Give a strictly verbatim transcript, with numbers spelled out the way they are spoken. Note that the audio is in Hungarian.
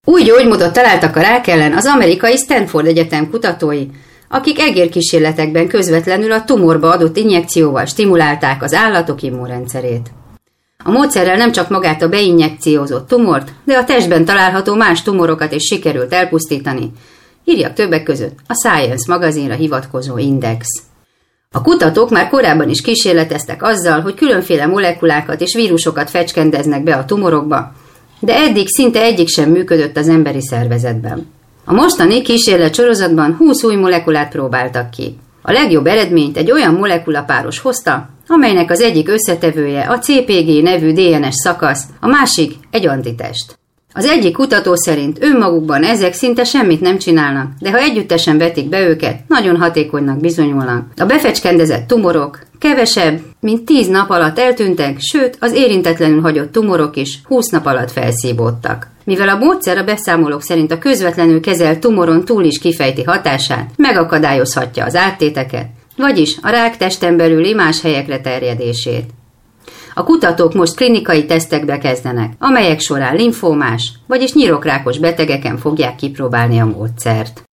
Új gyógymódot találtak a rák ellen az amerikai Stanford Egyetem kutatói, akik egérkísérletekben közvetlenül a tumorba adott injekcióval stimulálták az állatok immunrendszerét. A módszerrel nem csak magát a beinjekciózott tumort, de a testben található más tumorokat is sikerült elpusztítani, írja többek között a Science magazinra hivatkozó Index. A kutatók már korábban is kísérleteztek azzal, hogy különféle molekulákat és vírusokat fecskendeznek be a tumorokba, de eddig szinte egyik sem működött az emberi szervezetben. A mostani kísérlet sorozatban húsz új molekulát próbáltak ki. A legjobb eredményt egy olyan molekulapáros hozta, amelynek az egyik összetevője a cé pé gé nevű dé en es szakasz, a másik egy antitest. Az egyik kutató szerint önmagukban ezek szinte semmit nem csinálnak, de ha együttesen vetik be őket, nagyon hatékonynak bizonyulnak. A befecskendezett tumorok kevesebb, mint tíz nap alatt eltűntek, sőt, az érintetlenül hagyott tumorok is húsz nap alatt felszívódtak. Mivel a módszer a beszámolók szerint a közvetlenül kezelt tumoron túl is kifejti hatását, megakadályozhatja az áttéteket, vagyis a rák testen belüli más helyekre terjedését. A kutatók most klinikai tesztekbe kezdenek, amelyek során limfómás, vagyis nyirokrákos betegeken fogják kipróbálni a módszert.